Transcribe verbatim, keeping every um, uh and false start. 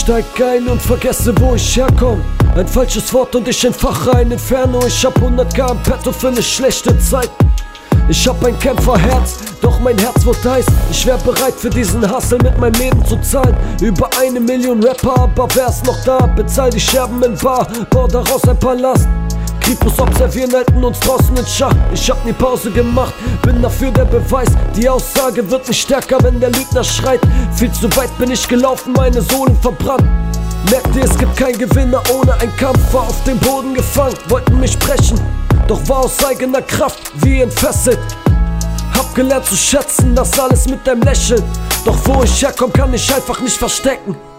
steig ein und vergesse, wo ich herkomm. Ein falsches Wort und ich entfache ein Inferno. Ich hab hundert K im Petto für ne schlechte Zeit. Ich hab ein Kämpferherz, doch mein Herz wird heiß. Ich wär bereit für diesen Hustle mit meinem Leben zu zahlen. Über eine Million Rapper, aber wer ist noch da? Bezahl die Scherben in Bar, bau daraus ein Palast. Kripus observieren, halten uns draußen in Schach. Ich hab nie Pause gemacht, bin dafür der Beweis. Die Aussage wird nicht stärker, wenn der Lügner schreit. Viel zu weit bin ich gelaufen, meine Sohlen verbrannt. Merkt ihr, es gibt kein Gewinner ohne ein Kampf. War auf dem Boden gefangen, wollten mich brechen, doch war aus eigener Kraft wie entfesselt. Hab gelernt zu schätzen, das alles mit einem Lächeln. Doch wo ich herkomm, kann ich einfach nicht verstecken.